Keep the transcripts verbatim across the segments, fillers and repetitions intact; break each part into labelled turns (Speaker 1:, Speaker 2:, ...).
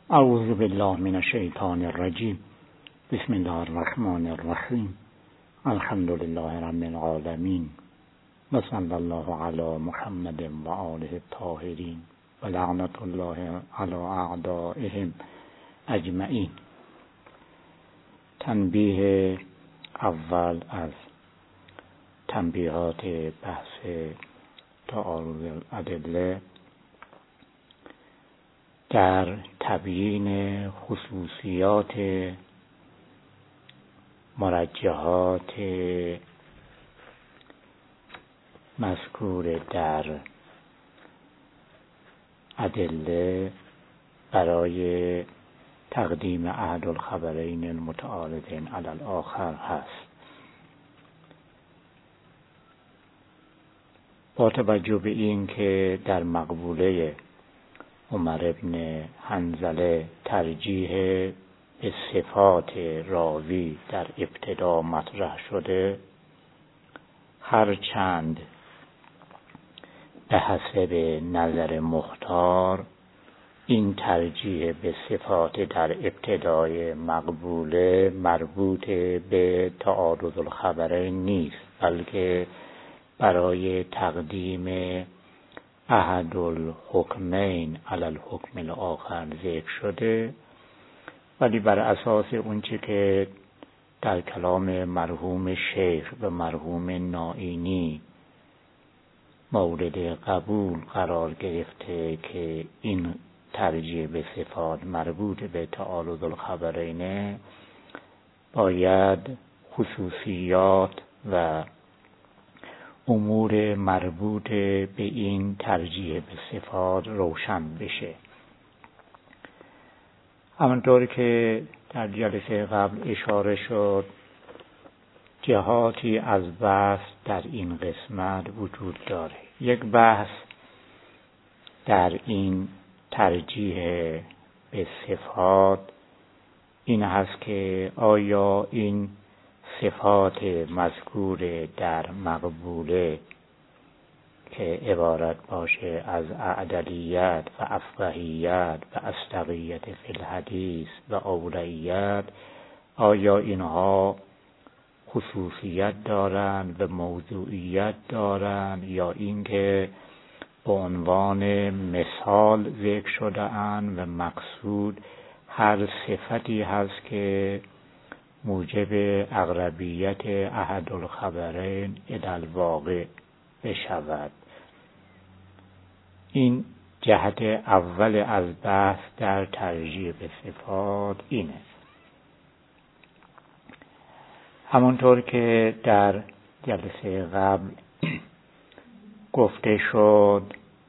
Speaker 1: اعوذ بالله من الشیطان الرجیم. بسم الله الرحمن الرحیم. الحمد لله رب العالمین و صلی الله علی محمد و آله الطاهرین و لعنت الله علی اعدائهم اجمعین. تنبیه اول از تنبیهات بحث تعارض الادله در تبیین خصوصیات مرجحات مذکور در ادله برای تقدیم احد الخبرین المتعارضین علی الاخر هست. با توجه به این که در مقبوله عمر بن حنظله ترجیح به صفات راوی در ابتدا مطرح شده، هر چند به حسب نظر مختار این ترجیح به صفات در ابتدای مقبوله مربوط به تعارض الخبرین نیست، بلکه برای تقدیم احد الحکمین علی الحکم الاخر ذکر شده، ولی بر اساس اونچه که در کلام مرحوم شیخ و مرحوم نائینی مورد قبول قرار گرفته که این ترجیح به صفات مربوط به تعارض الخبرین، باید خصوصیات و امور مربوط به این ترجیح به صفات روشن بشه. همانطور که در جلسه قبل اشاره شد، جهاتی از بحث در این قسمت وجود داره. یک بحث در این ترجیح به صفات این هست که آیا این صفات مذکور در مقبوله که عبارت باشه از اعدلیت و افقهیت و اصدقیت فی الحدیث و اولیت، آیا اینها خصوصیت دارند و موضوعیت دارند یا اینکه به عنوان مثال ذکر شده اند و مقصود هر صفتی هست که موجب اقربیت احد الخبرین الی الواقع بشود. این جهت اول از بحث در ترجیح به صفات اینه. همونطور که در جلسه قبل گفته شد،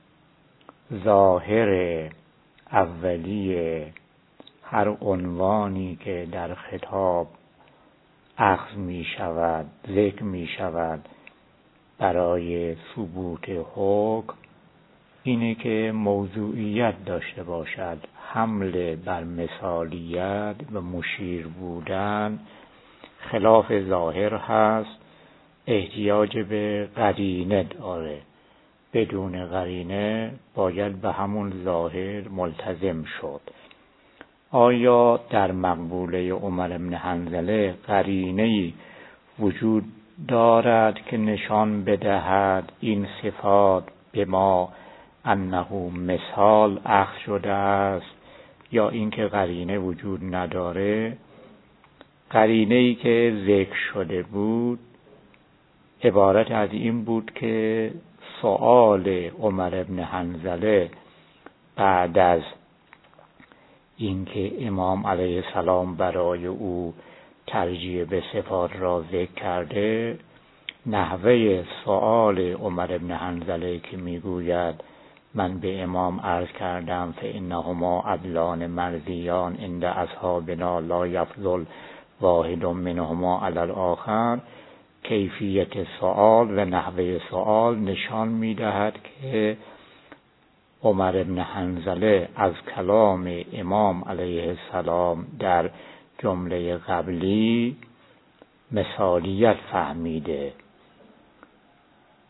Speaker 1: ظاهر اولی هر عنوانی که در خطاب اخذ می شود، ذکر می شود برای ثبوت حکم، اینه که موضوعیت داشته باشد. حمل بر مثالیت و مشیر بودن خلاف ظاهر هست، احتیاج به قرینه داره. بدون قرینه باید به همون ظاهر ملتزم شد. آیا در مقبوله عمر بن حنظله قرینه‌ای وجود دارد که نشان بدهد این صفات به ما انه مثال اخذ شده است، یا اینکه قرینه وجود نداره؟ قرینه‌ای که ذکر شده بود عبارت از این بود که سؤال عمر بن حنظله بعد از اینکه امام علیه السلام برای او ترجیح به صفات را ذکر کرده، نحوه سؤال عمر بن حنظله که میگوید من به امام عرض کردم فانهما عدلان مرضیان عند اصحابنا لا یفضل واحد منهما علی الاخر، کیفیت سؤال و نحوه سؤال نشان میدهد که عمر بن حنظله از کلام امام علیه السلام در جمله قبلی مثالیت فهمیده.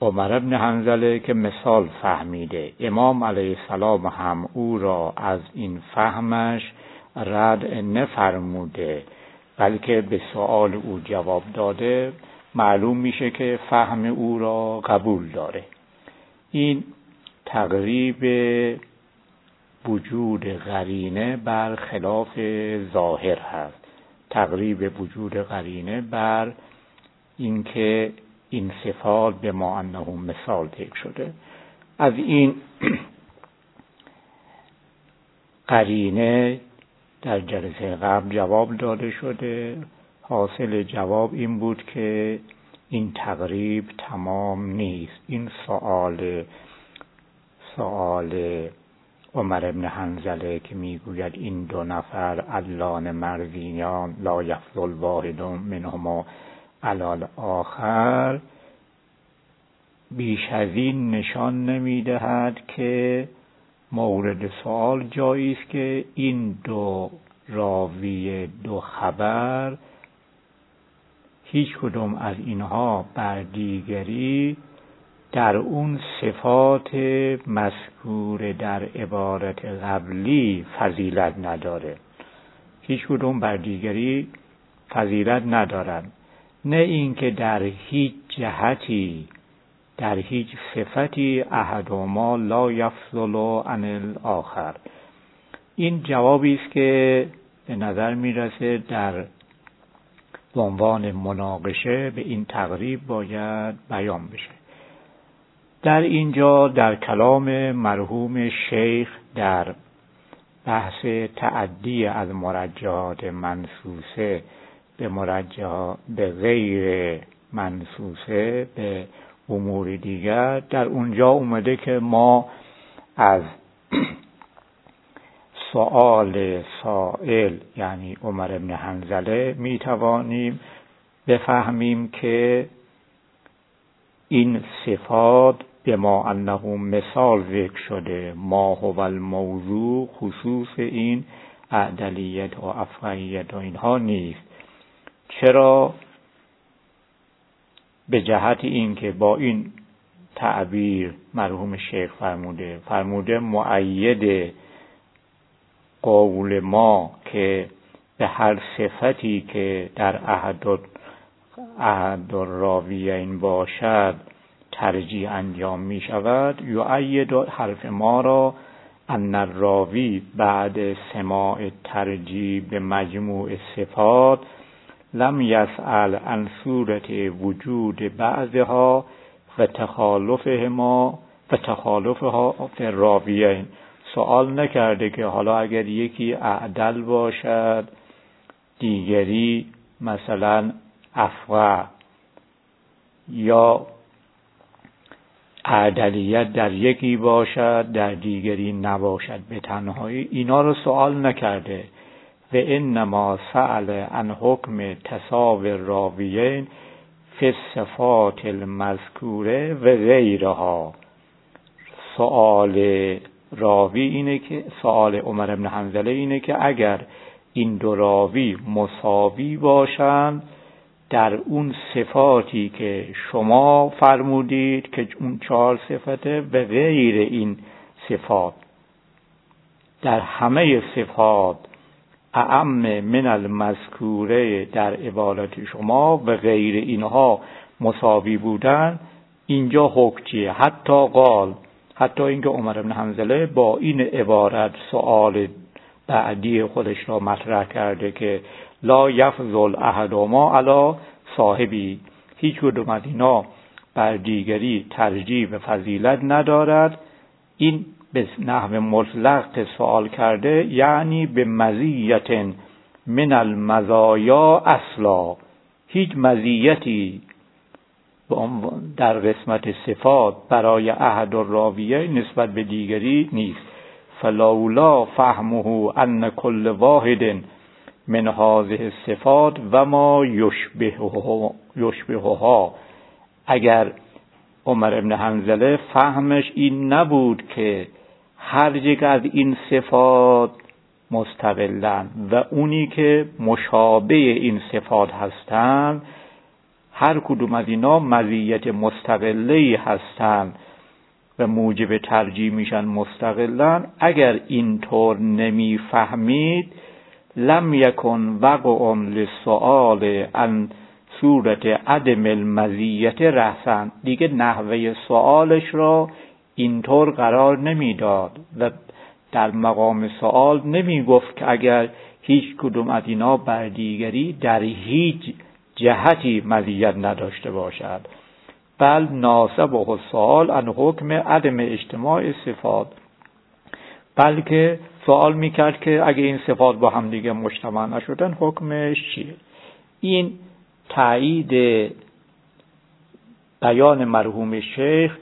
Speaker 1: عمر بن حنظله که مثال فهمیده، امام علیه السلام هم او را از این فهمش رد نفرموده بلکه به سوال او جواب داده، معلوم میشه که فهم او را قبول داره. این تقریب وجود قرینه بر خلاف ظاهر هست، تقریب وجود قرینه بر اینکه این صفات به ما انه مثال ذکر شده. از این قرینه در جلسه قبل جواب داده شده. حاصل جواب این بود که این تقریب تمام نیست. این سوال سوال عمر بن حنظله که میگوید این دو نفر علان مرزینیان لا یفضل واحد منهما علی آخر، بیش از این نشان نمیدهد که مورد سوال جایی است که این دو راوی دو خبر هیچ کدوم از اینها بر دیگری در اون صفات مذکور در عبارت قبلی فضیلت نداره، هیچ کدوم بر دیگری فضیلت ندارن. نه اینکه در هیچ جهتی در هیچ صفتی احدهما لا یفضل عن الاخر. این جوابی است که به نظر میرسه در عنوان مناقشه به این تقریب باید بیان بشه. در اینجا در کلام مرحوم شیخ در بحث تعدی از مرجحات منصوصه به مرجحات به غیر منصوصه به امور دیگر، در اونجا اومده که ما از سؤال سائل یعنی عمر بن حنظله می توانیم بفهمیم که این صفات به ما انه مثال ذکر شده، ما هو الموضوع خصوص این اعدلیت و افقیت و اینها نیست. چرا؟ به جهت این که با این تعبیر مرحوم شیخ فرموده فرموده مؤید قول ما که به هر صفتی که در احد احد الراویین باشد ترجیح انجام می شود. یؤید حرف ما را ان الراوی بعد سماع ترجیح به مجموع صفات لم یسأل عن صورت وجود بعضها و تخالفهما و تخالفها فی الراویین. سوال نکرده که حالا اگر یکی اعدل باشد دیگری مثلا افقه، یا اعدلیت در یکی باشد در دیگری نباشد به تنهایی، اینا رو سوال نکرده. و انما سأل عن حکم تساوی الراویین فی الصفات المذکوره و غیرها. سوال راوی اینه که سوال عمر بن حنظله اینه که اگر این دو راوی مساوی باشند در اون صفاتی که شما فرمودید که اون چهار صفته و غیر این صفات، در همه صفات اعم من المذکوره در عبارت شما و غیر اینها مساوی بودن، اینجا حکم چیه؟ حتی قال حتی اینکه عمر بن حنظله با این عبارت سؤال بعدی خودش را مطرح کرده که لا یفضل احدهما علی صاحبی، هیچ کدوم از اینا بر دیگری ترجیح و فضیلت ندارد. این به نحو مطلق سوال کرده، یعنی به مزیت من المزایا اصلا، هیچ مزیتی در قسمت صفات برای احد الراویه نسبت به دیگری نیست. فلولا فهمه ان کل واحد من هذه الصفات و ما یشبهها یشبهها، اگر عمر بن حنظله فهمش این نبود که هر یک از این صفات مستقلن و اونی که مشابه این صفات هستند هر کدوم از اینا مزیت مستقله‌ای هستن و موجب ترجیح میشن مستقلاً، اگر اینطور نمیفهمید لم یکن وقع للسؤال عن صورت عدم المزیت رأساً، دیگه نحوه سوالش را اینطور قرار نمیداد و در مقام سوال نمیگفت که اگر هیچ کدوم از اینا بر دیگری در هیچ جهتی مزیت نداشته باشد، بل ناسبه السؤال عن حکم عدم اجتماع صفات، بلکه سوال میکرد که اگه این صفات با هم دیگه مجتمع نشدن حکمش چیه. این تایید بیان مرحوم شیخ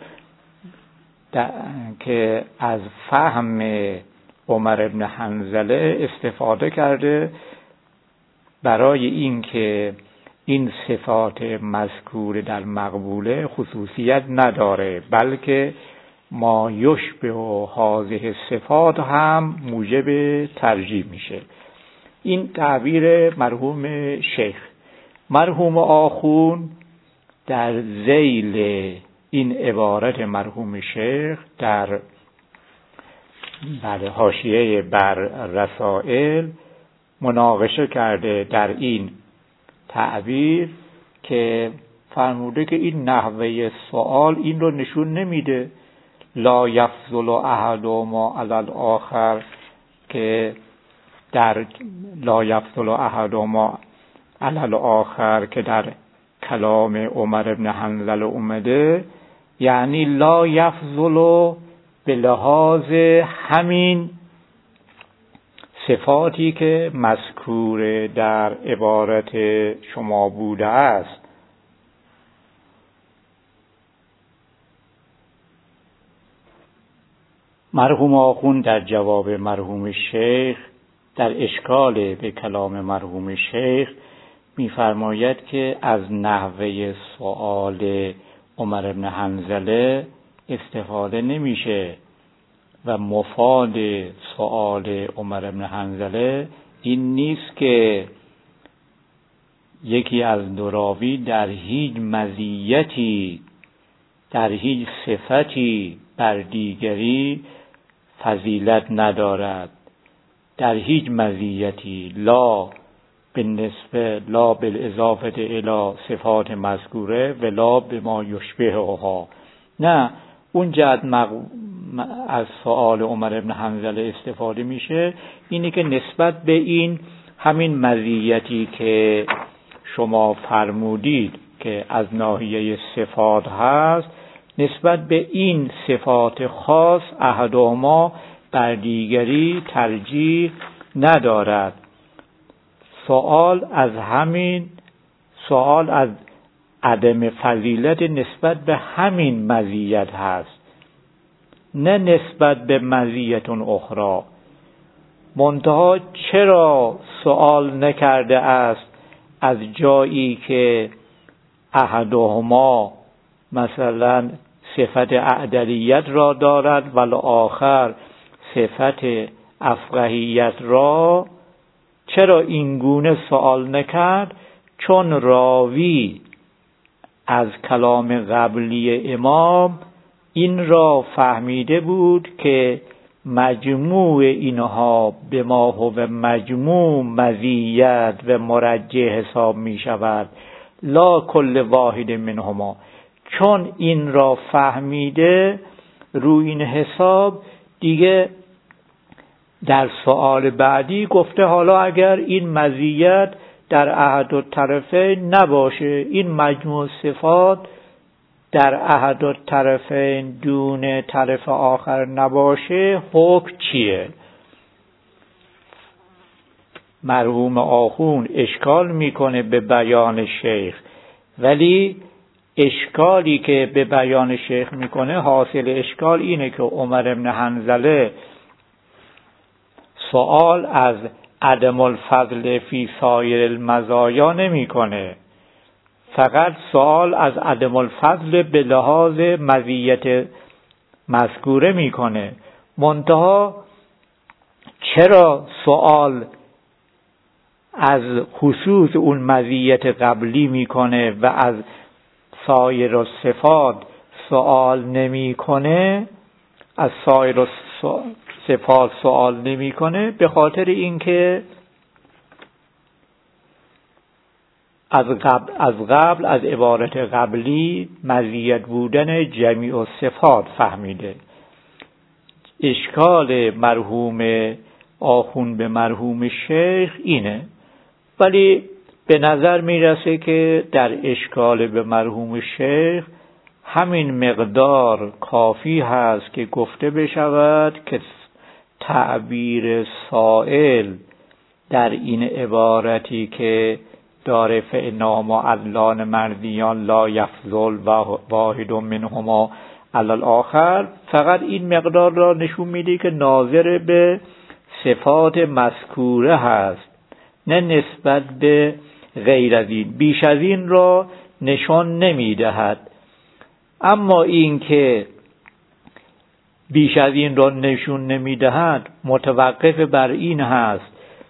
Speaker 1: که از فهم عمر بن حنظله استفاده کرده برای اینکه این صفات مذکور در مقبوله خصوصیت نداره، بلکه ما یشبه و هذه صفات هم موجب ترجیح میشه. این تعبیر مرحوم شیخ. مرحوم آخون در ذیل این عبارت مرحوم شیخ در بر حاشیه بر رسائل مناقشه کرده در این تعبیر که فرموده که این نحوه سوال این رو نشون نمیده لا یفضل احدهما علی الاخر، که در لا یفضل احدهما علی الاخر که در کلام عمر بن حنظله اومده، یعنی لا یفضل به لحاظ همین صفاتی که مذکور در عبارت شما بوده است. مرحوم آخون در جواب مرحوم شیخ در اشکال به کلام مرحوم شیخ می‌فرماید که از نحوه سؤال عمر بن حنظله استفاده نمیشه و مفاد سؤال عمر بن حنظله این نیست که یکی از دو راوی در هیچ مزیتی در هیچ صفتی بر دیگری فضیلت ندارد، در هیچ مزیتی، لا بالنسبه لا بالاضافه الی صفات مذکوره و لا بما یشبهها. نه، اون جهت مق... از سؤال عمر بن حنظله استفاده میشه اینی که نسبت به این همین مزیتی که شما فرمودید که از ناحیه صفات هست، نسبت به این صفات خاص احدهما بر دیگری ترجیح ندارد. سوال از همین سوال از عدم فضیلت نسبت به همین مزیت هست، نه نسبت به مزیت اخرى. منتها چرا سوال نکرده است از جایی که احدهما مثلا صفت اعدلیت را دارد ولی آخر صفت افقهیت را، چرا این گونه سوال نکرد؟ چون راوی از کلام قبلی امام این را فهمیده بود که مجموع اینها به ما هو مجموع مزیت و مرجح حساب می شود، لا کل واحد منهما. چون این را فهمیده، روی این حساب دیگه در سوال بعدی گفته حالا اگر این مزیت در احد الطرفین نباشه، این مجموع صفات در احد الطرفین دون طرف آخر نباشه، حکم چیه؟ مرحوم آخون اشکال میکنه به بیان شیخ، ولی اشکالی که به بیان شیخ میکنه، حاصل اشکال اینه که عمر بن حنظله سوال از عدم الفضل فی سایر المزایا نمیکنه، فقط سوال از عدم الفضل به لحاظ مزیت مذکوره میکنه. منتها چرا سوال از خصوص اون مزیت قبلی میکنه و از سایر الصفات سوال نمیکنه، از سایر الصفات سوال نمیکنه به خاطر اینکه از قبل از قبل از عبارت قبلی مزیت بودن جمیع الصفات فهمیده. اشکال مرحوم آخوند به مرحوم شیخ اینه، ولی به نظر میرسه که در اشکال به مرحوم شیخ همین مقدار کافی هست که گفته بشود که تعبیر سائل در این عبارتی که داره فإنهما معلان مردیان لا یفضل واحد منهما علی الآخر، فقط این مقدار را نشون میده که ناظر به صفات مذکوره هست، نه نسبت به غیر از این، بیش از این را نشان نمیدهد. اما این که بیش از این را نشون نمیدهد متوقف بر این هست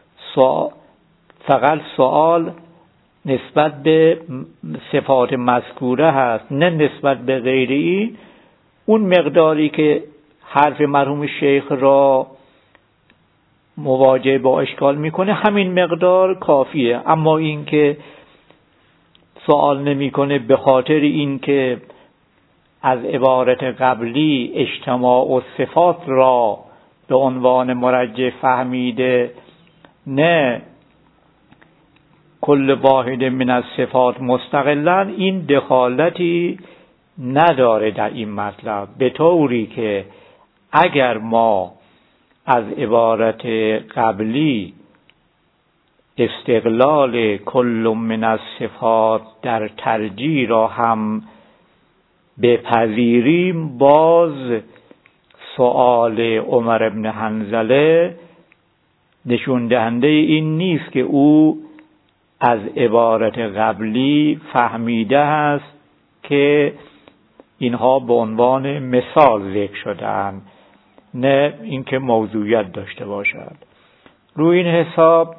Speaker 1: فقط سوال نسبت به صفات مذکوره هست، نه نسبت به غیر این. اون مقداری که حرف مرحوم شیخ را مواجه با اشکال میکنه همین مقدار کافیه. اما این که سوال نمیکنه به خاطر این که از عبارت قبلی اجتماع و صفات را به عنوان مرجح فهمیده، نه کل واحد من از صفات مستقلا، این دخالتی نداره در این مطلب، به طوری که اگر ما از عبارت قبلی استقلال کل من از صفات در ترجیح را هم بپذیریم، باز سؤال عمر بن حنظله نشون دهنده این نیست که او از عبارت قبلی فهمیده است که اینها به عنوان مثال ذکر شدند، نه اینکه موضوعیت داشته باشد. روی این حساب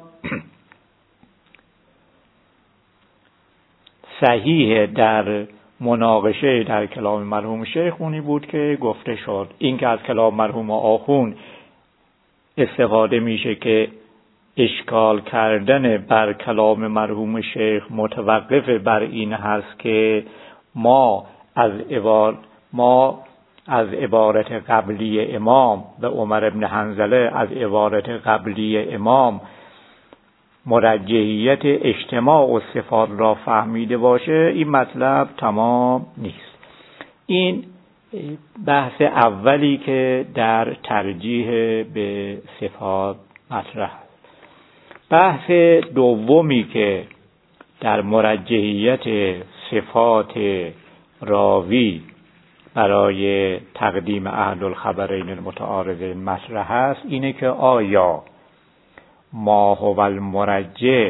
Speaker 1: صحیح در مناقشه در کلام مرحوم شیخ اونی بود که گفته شد. این که از کلام مرحوم آخوند استفاده میشه که اشکال کردن بر کلام مرحوم شیخ متوقف بر این هست که ما از عبارت ما از عبارت قبلی امام و عمر بن حنظله از عبارت قبلی امام مرجحیت اجتماع و صفات را فهمیده باشه، این مطلب تمام نیست. این بحث اولی که در ترجیح به صفات مطرح است. بحث دومی که در مرجحیت صفات راوی برای تقدیم احد الخبرین المتعارضین مطرح است، اینه که آیا ما هو المرجح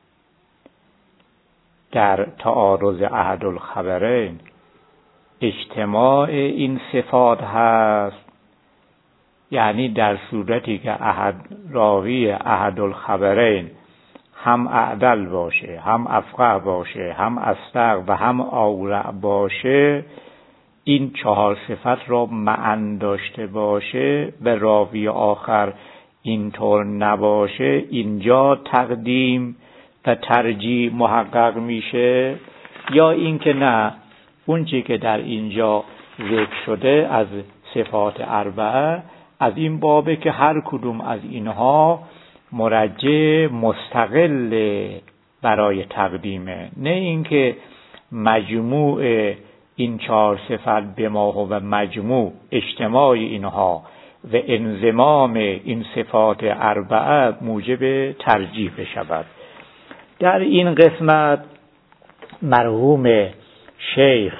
Speaker 1: در تعارض احد الخبرین اجتماع این صفات هست، یعنی در صورتی که احد راوی احد الخبرین هم اعدل باشه، هم افقه باشه، هم اصدق و هم اورع باشه، این چهار صفت را معا داشته باشه و راوی آخر اینطور نباشه، اینجا تقدیم و ترجیح محقق میشه؟ یا اینکه نه، اون چی که در اینجا ذکر شده از صفات اربعه از این بابه که هر کدوم از اینها مرجح مستقل برای تقدیمه، نه اینکه مجموع این چهار صفت به ما و مجموع اجتماع اینها و انضمام این صفات اربعه موجب ترجیح بشود. در این قسمت مرحوم شیخ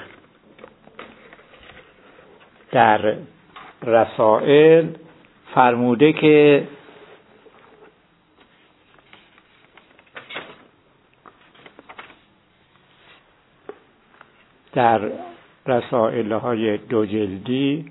Speaker 1: در رسائل فرموده که در رسائل های دو جلدی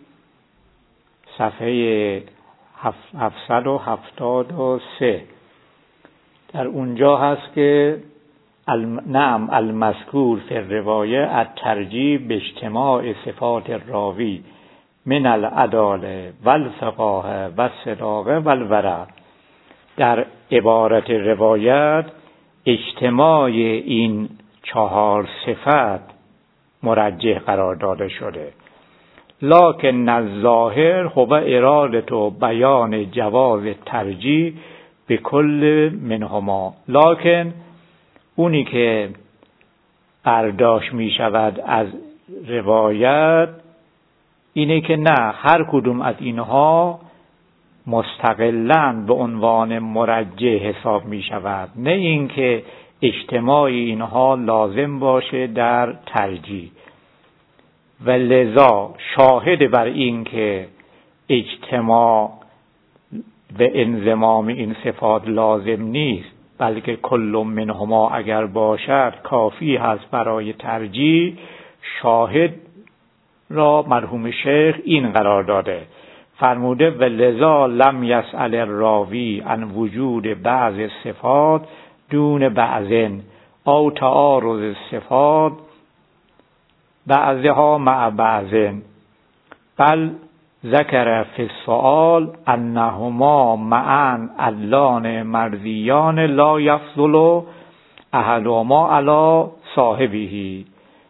Speaker 1: صفحه هفتصد و هفتاد و سه در اونجا هست که نعم المذکور فی الروایه الترجیح به اجتماع صفات راوی من العداله والفقاهه والصداقه والورع. در عبارت روایت اجتماع این چهار صفت مرجح قرار داده شده. لکن الظاهر هو ارادت و بیان جواز ترجیح به کل منهما. لکن اونی که برداشت می شود از روایت اینه که نه، هر کدوم از اینها مستقلاً به عنوان مرجح حساب می شود، نه اینکه اجتماع اینها لازم باشه در ترجیح. و لذا شاهد بر این که اجتماع و انضمام این صفات لازم نیست، بلکه کل منهما اگر باشد کافی هست برای ترجیح، شاهد را مرحوم شیخ این قرار داده، فرموده و لذا لم یسأل الراوی عن وجود بعض صفات دون بعضن او تعارض صفات بعضها مع بعضن، بل ذکر فی السؤال انهما معا علان مرضیان لا یفضل احدهما علی صاحبه.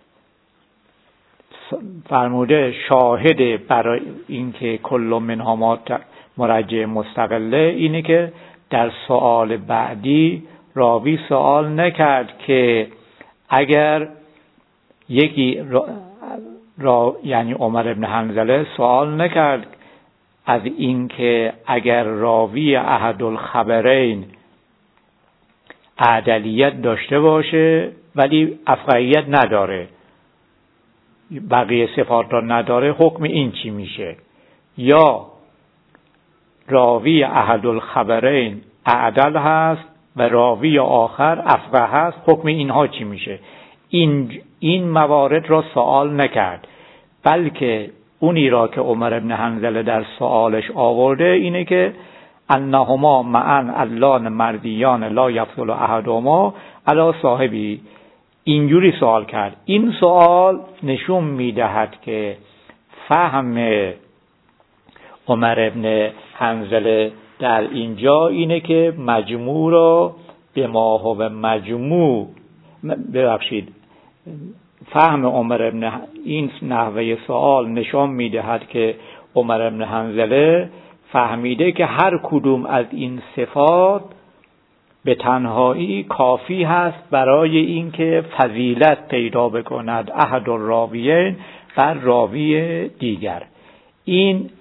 Speaker 1: فرموده شاهد برای اینکه کل منهما مرجح مستقله اینه که در سؤال بعدی راوی سؤال نکرد که اگر یکی را, را یعنی عمر ابن حنظله سوال نکرد از اینکه اگر راوی احد الخبرین عدلیت داشته باشه ولی افقهیت نداره، بقیه صفات را نداره، حکم این چی میشه؟ یا راوی احد الخبرین اعدل هست و راوی آخر افقه هست، حکم اینها چی میشه؟ این این موارد را سوال نکرد، بلکه اونی را که عمر ابن حنظله در سوالش آورده اینه که انهما معا علان مردیان لا یفضل احدهما علی صاحبی. اینجوری سوال کرد. این سوال نشون میدهد که فهم عمر ابن حنظله در اینجا اینه که مجموع را به ما هو مجموع، ببخشید فهم عمر ابن این نحوه سوال نشان میدهد که عمر ابن حنظله فهمیده که هر کدوم از این صفات به تنهایی کافی هست برای اینکه فضیلت پیدا بکند احد الراویین بر راوی دیگر. این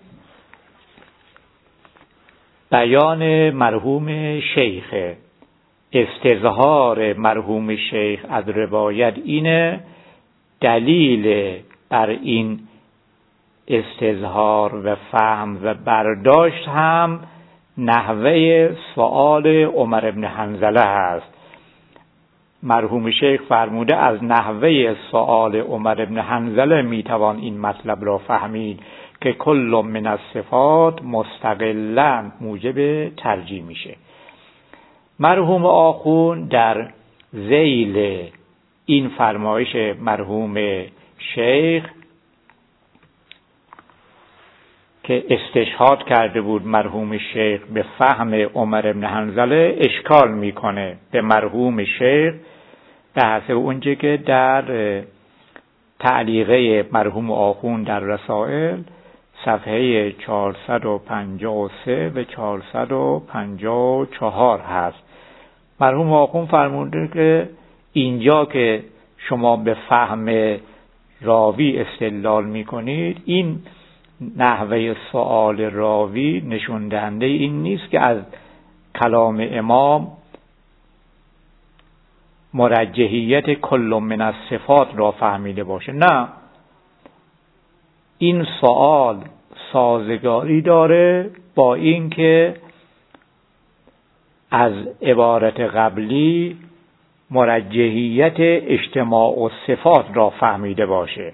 Speaker 1: بیان مرحوم شیخ. استظهار مرحوم شیخ از روایت اینه. دلیل بر این استظهار و فهم و برداشت هم نحوه سؤال عمر ابن حنظله هست. مرحوم شیخ فرموده از نحوه سؤال عمر ابن حنظله میتوان این مطلب را فهمید که کل من الصفات مستقلاً موجب ترجیح میشه. مرحوم آخون در ذیل این فرمایش مرحوم شیخ که استشهاد کرده بود مرحوم شیخ به فهم عمر ابن حنظله اشکال میکنه به مرحوم شیخ به حسب اونچه که در تعلیقه مرحوم آخون در رسائل صفحه چهارصد و پنجاه و سه و چهارصد و پنجاه و چهار هست. مرحوم آخون فرموده که اینجا که شما به فهم راوی استدلال میکنید، این نحوه سؤال راوی نشون دهنده این نیست که از کلام امام مرجحیت کل من الصفات را فهمیده باشه. نه، این سؤال سازگاری داره با این که از عبارت قبلی مرجحیت اجتماع و صفات را فهمیده باشه.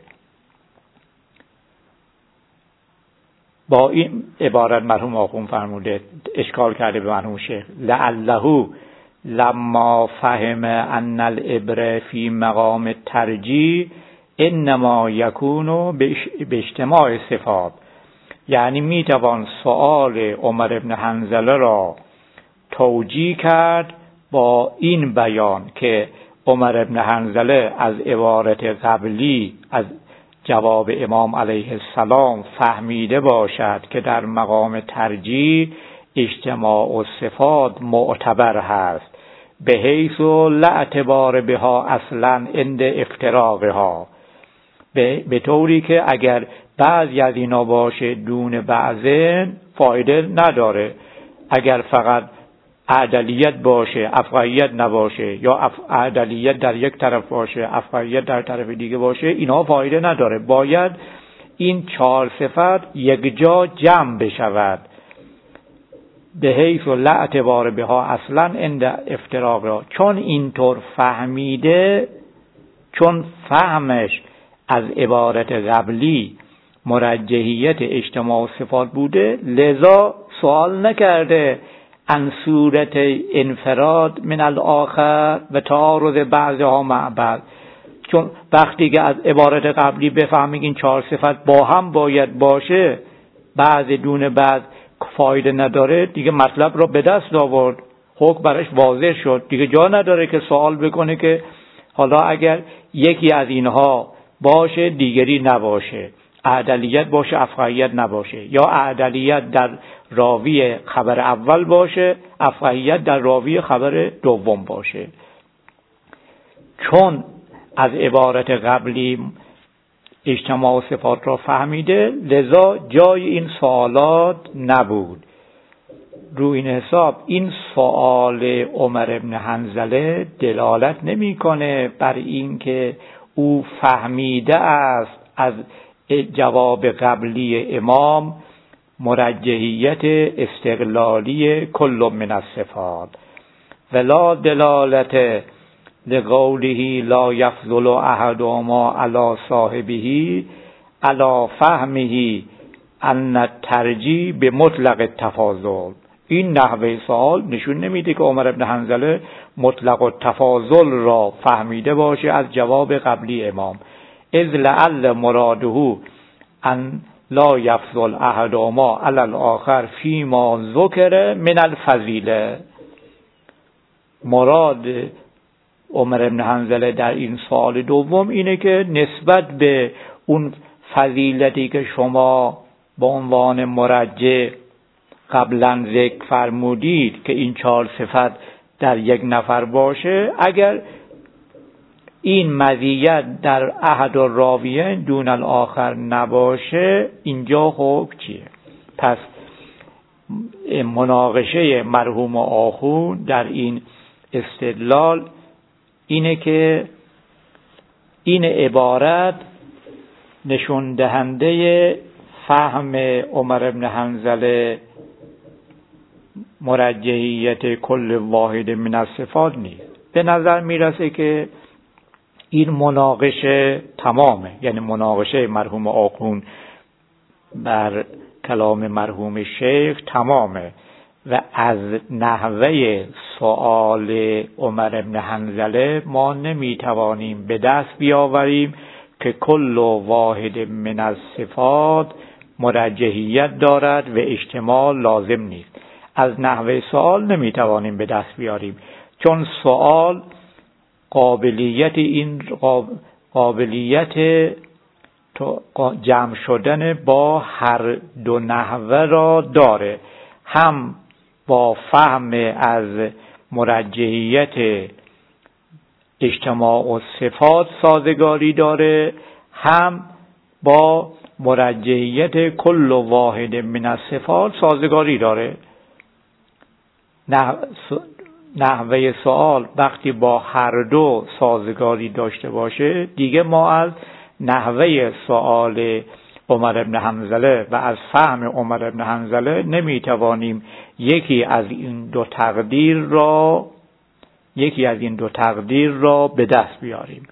Speaker 1: با این عبارت مرحوم آخون فرموده اشکال کرده به مرحوم شیخ لعله لما فهم ان العبره فی مقام ترجیح انما یکون به اجتماع صفات. یعنی میتوان سؤال عمر بن حنظله را توجیه کرد با این بیان که عمر بن حنظله از عبارت قبلی از جواب امام علیه السلام فهمیده باشد که در مقام ترجیح اجتماع و صفات معتبر هست، به حیث لا اعتبار بها اصلا عند افتراقها، به, به طوری که اگر بعضی از اینا باشه دون بعضن فایده نداره. اگر فقط عدلیت باشه افقاهیت نباشه، یا عدلیت در یک طرف باشه افقاهیت در طرف دیگه باشه، اینا فایده نداره. باید این چهار صفت یک جا جمع بشود، به حیث لا اعتبار بها اصلا عند افتراقها. چون اینطور فهمیده، چون فهمش از عبارت قبلی مرجحیت اجتماع و صفات بوده، لذا سوال نکرده عن صورت انفراد من الاخر و تعارض بعضها مع بعض. چون وقتی که از عبارت قبلی بفهمیم این چهار صفت با هم باید باشه، بعض دون بعض فایده نداره، دیگه مطلب رو به دست آورد، حکم برش واضح شد، دیگه جا نداره که سوال بکنه که حالا اگر یکی از اینها باشه دیگری نباشه، عدلیت باشه افقاهیت نباشه، یا عدلیت در راوی خبر اول باشه افقاهیت در راوی خبر دوم باشه. چون از عبارت قبلی اجتماع و صفات را فهمیده، لذا جای این سوالات نبود. رو این حساب این سوال عمر بن حنظله دلالت نمی‌کنه بر این که او فهمیده است از جواب قبلی امام مرجحیت استقلالی کل من الصفات، ولا دلالت لقوله لا یفضل احدهما علی صاحبه علی فهمه ان الترجیح به مطلق التفاضل. این نحوه سوال نشون نمیده که عمر بن حنظله مطلق التفاضل را فهمیده باشه از جواب قبلی امام. اذ لعل مراده ان لا یفضل احدهما علی الاخر فیما ذکر من الفضیله. مراد عمر بن حنظله در این سوال دوم اینه که نسبت به اون فضیلتی که شما به عنوان مرجح قبلا ذکر فرمودید که این چهار صفت در یک نفر باشه، اگر این مزیت در احد الراویین دون الاخر نباشه، اینجا حکم چیه؟ پس مناقشه مرحوم آخون در این استدلال اینه که این عبارت نشون دهنده فهم عمر بن حنظله مرجحیت کل واحد من الصفات نیست. به نظر میرسه که این مناقشه تمامه، یعنی مناقشه مرحوم آخون بر کلام مرحوم شیخ تمامه و از نحوه سؤال عمر بن حنظله ما نمیتوانیم به دست بیاوریم که کل واحد من الصفات مرجحیت دارد و اجتماع لازم نیست. از نحوه سؤال نمیتوانیم به دست بیاریم، چون سؤال قابلیت این قابلیت جمع شدن با هر دو نحوه را داره، هم با فهم از مرجحیت اجتماع و صفات سازگاری داره، هم با مرجحیت کل واحد من الصفات سازگاری داره. نحوه سوال وقتی با هر دو سازگاری داشته باشه، دیگه ما از نحوه سوال عمر بن حنظله و از فهم عمر بن حنظله نمیتوانیم یکی از این دو تقدیر را یکی از این دو تقدیر را به دست بیاریم.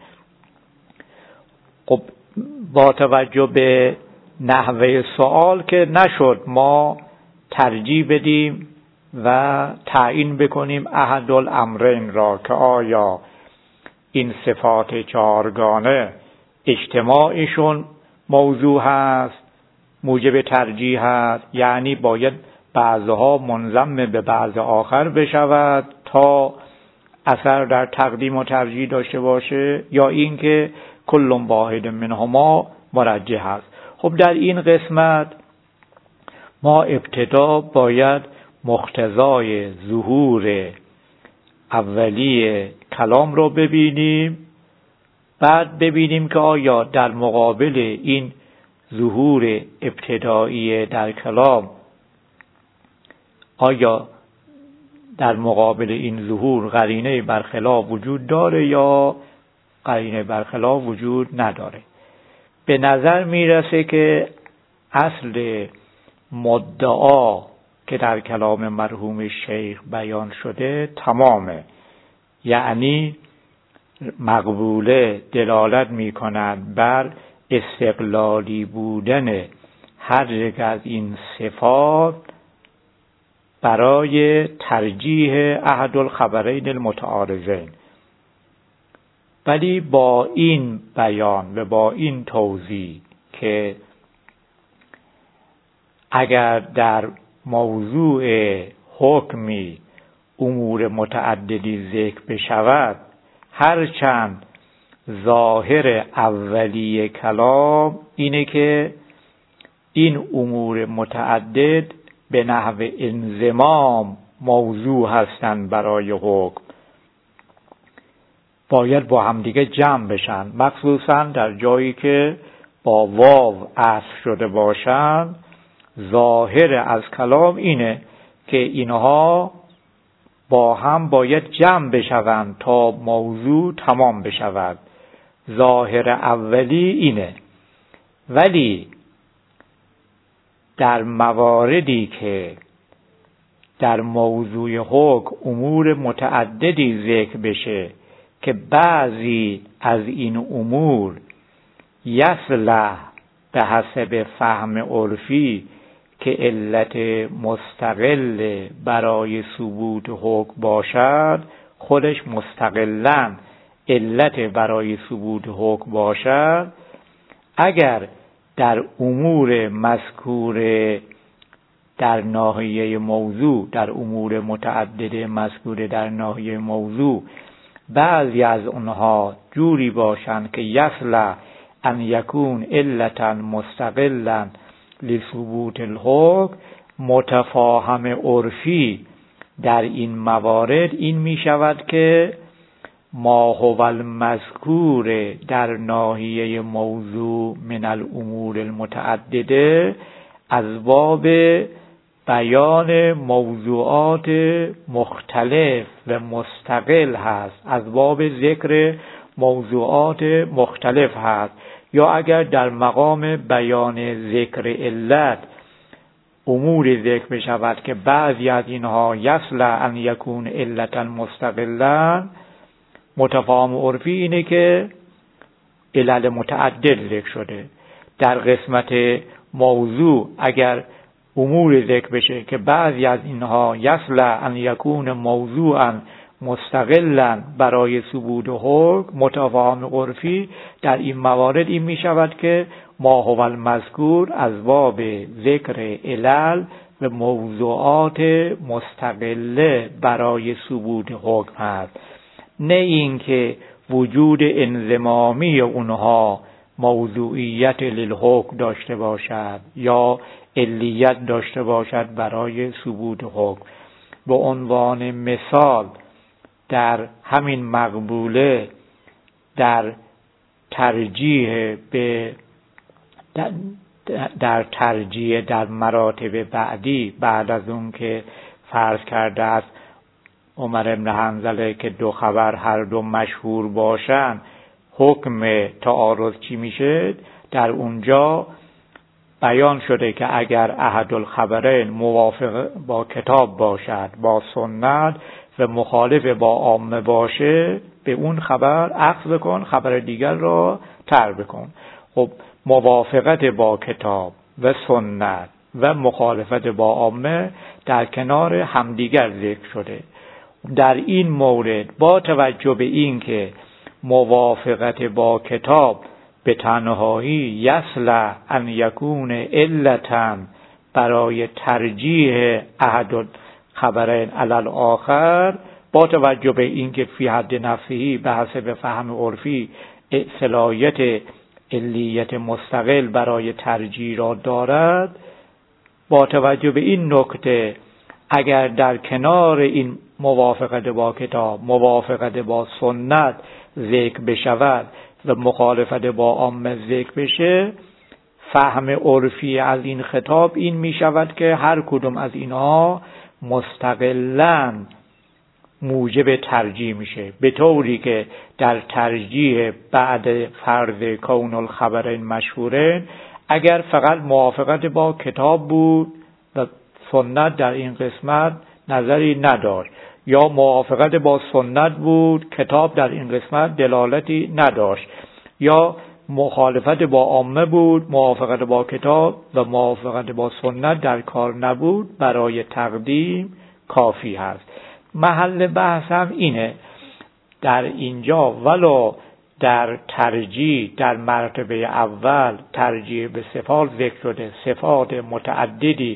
Speaker 1: خب با توجه به نحوه سوال که نشد ما ترجیح بدیم و تعیین بکنیم احد الامرین را که آیا این صفات چهارگانه اجتماعشون موضوع هست، موجب ترجیح هست، یعنی باید بعضها منضم به بعض آخر بشود تا اثر در تقدیم و ترجیح داشته باشه، یا اینکه کل واحد منهما مرجح است. خب در این قسمت ما ابتدا باید مقتضای ظهور اولی کلام رو ببینیم، بعد ببینیم که آیا در مقابل این ظهور ابتدایی در کلام، آیا در مقابل این ظهور قرینه برخلاف وجود داره یا قرینه برخلاف وجود نداره. به نظر میرسه که اصل مدعا که در کلام مرحوم شیخ بیان شده تمامه، یعنی مقبوله دلالت میکنند بر استقلالی بودن هر یک از این صفات برای ترجیح احد الخبرین المتعارضین. ولی با این بیان و با این توضیح که اگر در موضوع حکمی امور متعددی ذکر بشود، هرچند ظاهر اولی کلام اینه که این امور متعدد به نحو انضمام موضوع هستند برای حکم، باید با همدیگه جمع بشن، مخصوصا در جایی که با واو عطف شده باشند. ظاهر از کلام اینه که اینها با هم باید جمع بشوند تا موضوع تمام بشود. ظاهر اولی اینه. ولی در مواردی که در موضوع حکم امور متعددی ذکر بشه که بعضی از این امور یصلح به حسب فهم عرفی که علت مستقل برای ثبوت حکم باشد، خودش مستقلاً علت برای ثبوت حکم باشد، اگر در امور مذکور در ناحیه موضوع، در امور متعدد مذکور در ناحیه موضوع بعضی از اونها جوری باشند که یصلح ان یکون علتا مستقلا لثبوت الحکم، متفاهم عرفی در این موارد این می شود که ما هو المذکور در ناحیه موضوع من الامور المتعدده از باب بیان موضوعات مختلف و مستقل هست، از باب ذکر موضوعات مختلف هست. یا اگر در مقام بیان ذکر علت امور ذکر بشود که بعضی از اینها یصلح ان یکون علتا مستقلا، متفاهم عرفی اینه که علل متعدد ذکر شده. در قسمت موضوع اگر امور ذکر بشه که بعضی از اینها یصلح ان یکون موضوعا مستقلا برای ثبوت حکم، متفاهم عرفی در این موارد این می شود که ما هو المذکور از باب ذکر علل و موضوعات مستقله برای ثبوت حکم هست، نه اینکه وجود انضمامی اونها موضوعیت للحکم داشته باشد یا علیت داشته باشد برای ثبوت حکم. به عنوان مثال در همین مقبوله در ترجیح به در, در ترجیح در مراتب بعدی، بعد از اون که فرض کرده است عمر بن حنظله که دو خبر هر دو مشهور باشن، حکم تعارض چی میشه؟ در اونجا بیان شده که اگر احد الخبرین موافق با کتاب باشد، با سنت و مخالف با عامه باشه، به اون خبر اخذ کن، خبر دیگر را ترک کن. خب موافقت با کتاب و سنت و مخالفت با عامه در کنار همدیگر ذکر شده. در این مورد با توجه به این که موافقت با کتاب به تنهایی یصلح ان یکون علتا برای ترجیح احد الخبرین علی الاخر، با توجه به این که فی حد نفسه به حسب فهم عرفی صلاحیت علیت مستقل برای ترجیح را دارد، با توجه به این نکته اگر در کنار این موافقت با کتاب موافقت با سنت ذکر بشود و مخالفت با عامه ذکر بشه، فهم عرفی از این خطاب این می شود که هر کدوم از اینها مستقلاً موجب ترجیح میشه، به طوری که در ترجیح بعد فرض کون الخبرین مشهورین اگر فقط موافقت با کتاب بود و سنت در این قسمت نظری نداشت، یا موافقت با سنت بود کتاب در این قسمت دلالتی نداشت، یا مخالفت با عامه بود موافقت با کتاب و موافقت با سنت در کار نبود، برای تقدیم کافی هست. محل بحث هم اینه در اینجا، ولو در ترجیح در مرتبه اول ترجیح به صفات ذکر شده، صفات متعددی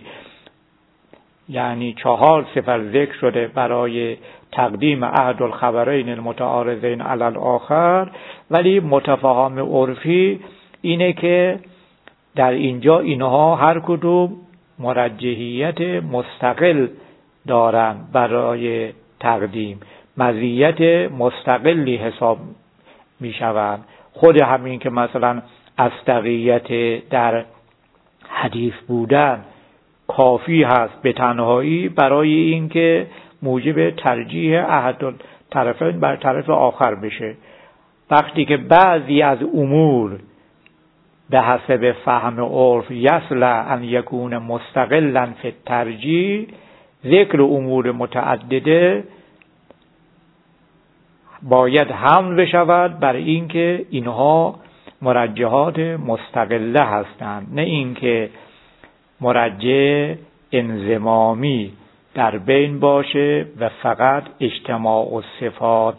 Speaker 1: یعنی چهار صفت ذکر شده برای تقدیم احد الخبرین المتعارضین علی الاخر، ولی متفاهم عرفی اینه که در اینجا اینها هر کدوم مرجحیت مستقل دارن برای تقدیم، مزیت مستقلی حساب می شوند. خود همین که مثلا اصدقیت در حدیث بودن کافی هست به تنهایی برای اینکه موجب ترجیح احد طرفین بر طرف آخر بشه. وقتی که بعضی از امور به حسب فهم عرف یصلح ان یکون مستقلا فی الترجیح، ذکر امور متعدده باید حمل بشود بر اینکه اینها مرجحات مستقله هستند، نه اینکه مرجح انضمامی در بین باشه و فقط اجتماع و صفات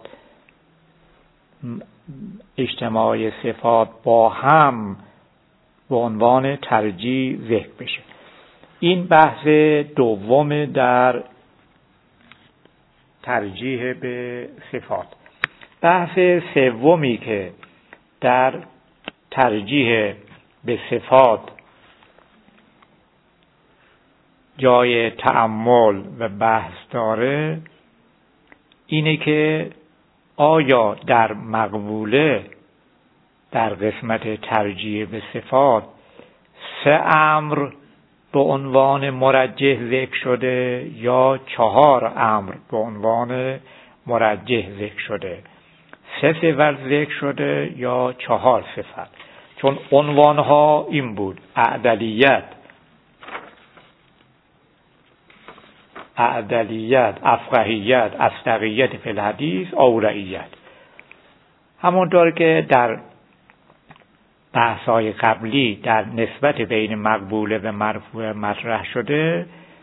Speaker 1: اجتماع صفات با هم به عنوان ترجیح ذکر بشه. این بحث دوم در ترجیح به صفات. بحث سومی که در ترجیح به صفات جای تأمل و بحث داره اینه که آیا در مقبوله در قسمت ترجیح به صفات سه امر به عنوان مرجح ذکر شده یا چهار امر به عنوان مرجح ذکر شده، سه صفت ذکر شده یا چهار صفت. چون عنوانها این بود: اعدلیت، اعدلیت، افقهیت، اصدقیت فی الحدیث، اورعیت. همونطور که در بحث‌های قبلی در نسبت بین مقبوله و مرفوع مطرح شده،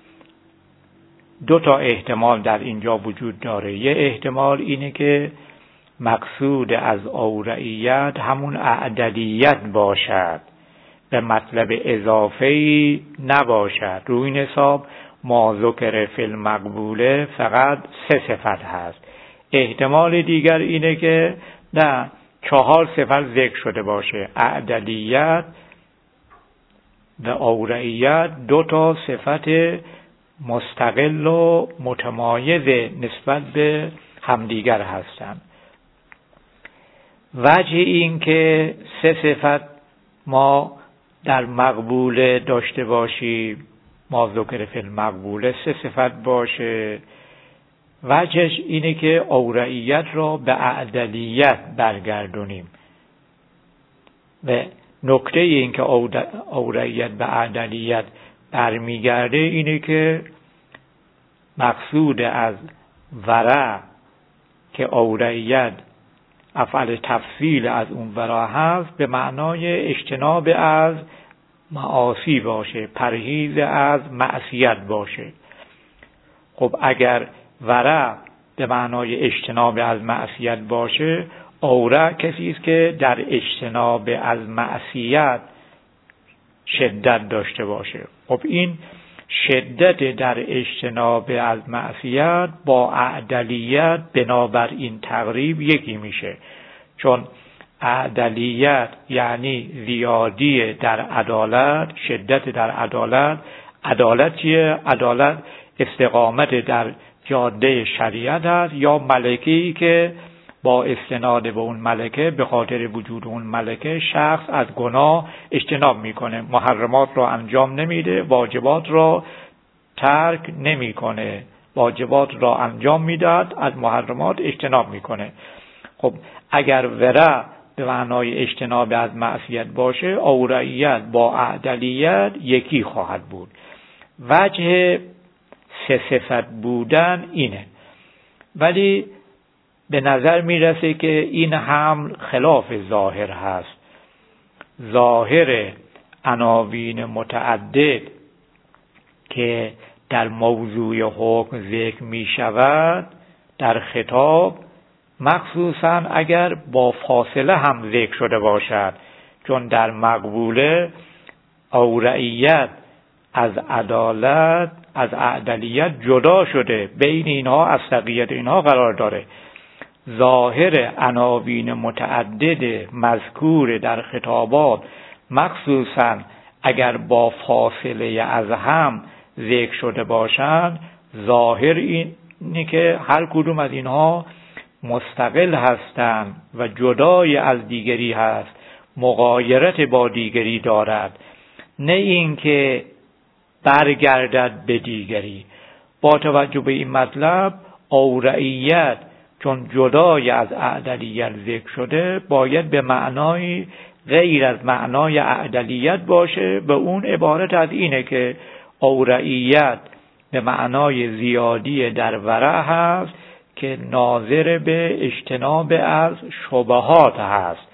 Speaker 1: دو تا احتمال در اینجا وجود داره. یه احتمال اینه که مقصود از اورعیت همون اعدلیت باشد و مطلب اضافه‌ای نباشد. روی این حساب ما ذکر فی المقبوله فقط سه صفت هست. احتمال دیگر اینه که نه، چهار صفت ذکر شده باشه: اعدلیت و اورعیت، دو تا صفت مستقل و متمایز نسبت به همدیگر هستند. وجه این که سه صفت ما در مقبوله داشته باشیم، ما ذکر فی المقبوله سه صفت باشه، وجهش اینه که اورعیت را به اعدلیت برگردونیم. و نکته این که اورعیت به اعدلیت برمیگرده اینه که مقصود از ورع که اورعیت افعال تفصیل از اون ورع هست به معنای اجتناب از معاصی باشه، پرهیز از معصیت باشه. خب اگر ورع به معنای اجتناب از معصیت باشه، اورع کسی است که در اجتناب از معصیت شدت داشته باشه. خب این شدت در اجتناب از معصیت با اعدلیت بنابر این تقریب یکی میشه، چون اعدلیت یعنی زیادی در عدالت، شدت در عدالت. عدالت چیه؟ عدالت استقامت در جاده شریعت است، یا ملکه‌ای که با استناد به اون ملکه، به خاطر وجود اون ملکه، شخص از گناه اجتناب میکنه، محرمات را انجام نمیده، واجبات را ترک نمیکنه، واجبات را انجام میداد، از محرمات اجتناب میکنه. خب اگر ورع به معنای اجتناب از معصیت باشه، اورعیت با اعدلیت یکی خواهد بود. وجه سه صفت بودن اینه. ولی به نظر میرسه که این حمل خلاف ظاهر هست. ظاهر عناوین متعدد که در موضوع حکم ذکر می شود در خطاب، مخصوصا اگر با فاصله هم ذکر شده باشد، چون در مقبوله اورعیت از عدالت، از اعدلیت جدا شده، بین اینها اصدقیت اینها قرار داره. ظاهر عناوین متعدد مذکور در خطابات، مخصوصا اگر با فاصله از هم ذکر شده باشند، ظاهر اینه که هر کدوم از اینها مستقل هستند و جدای از دیگری هست، مغایرت با دیگری دارد، نه اینکه برگردد به دیگری. با توجه به این مطلب، اورعیت چون جدای از اعدلیت ذکر شده، باید به معنای غیر از معنای اعدلیت باشه. به اون عبارت از اینه که اورعیت به معنای زیادی در ورع هست که ناظر به اجتناب از شبهات هست.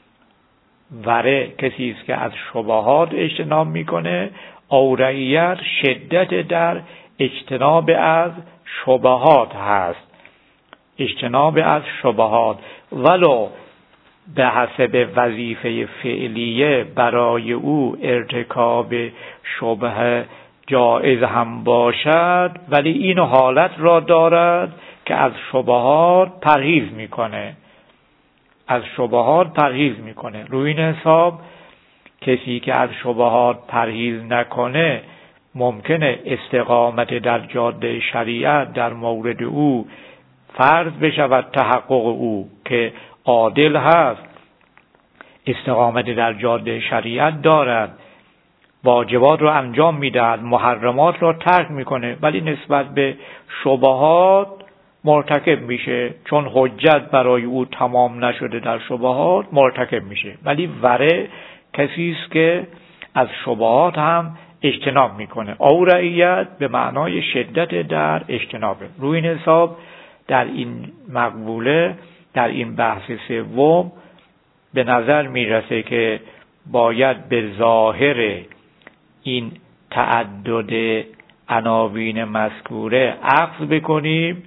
Speaker 1: ورع کسی است که از شبهات اجتناب میکنه، اورعیت شدت در اجتناب از شبهات هست، اجتناب از شبهات. ولو به حسب وظیفه فعلیه برای او ارتکاب شبهه جایز هم باشد، ولی این حالت را دارد که از شبهات پرهیز میکنه، از شبهات پرهیز میکنه. روی این حساب کسی که از شبهات پرهیز نکنه، ممکنه استقامت در جاده شریعت در مورد او فرض بشود، تحقق او که عادل هست، استقامت در جاده شریعت دارد، واجبات رو انجام میدهد، محرمات رو ترک میکنه، ولی نسبت به شبهات مرتکب میشه، چون حجت برای او تمام نشده در شبهات مرتکب میشه. ولی ورع کسی است که از شبهات هم اجتناب میکنه. اورعیت به معنای شدت در اجتنابه. روی این حساب در این مقبوله، در این بحث سوم، به نظر میرسه که باید به ظاهر این تعدد عناوین مذکوره عکس بکنیم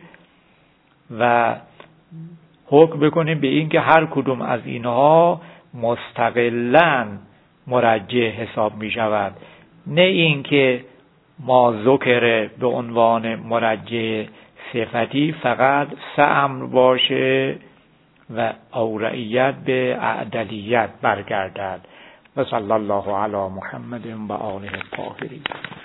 Speaker 1: و حکم بکنیم به این که هر کدوم از اینها مستقلاً مرجح حساب می شود، نه این که ما ذکر به عنوان مرجح صفتی فقط سه امر باشه و اورعیت به اعدلیت برگردد. و صلی الله علی محمد و آله الطاهرین.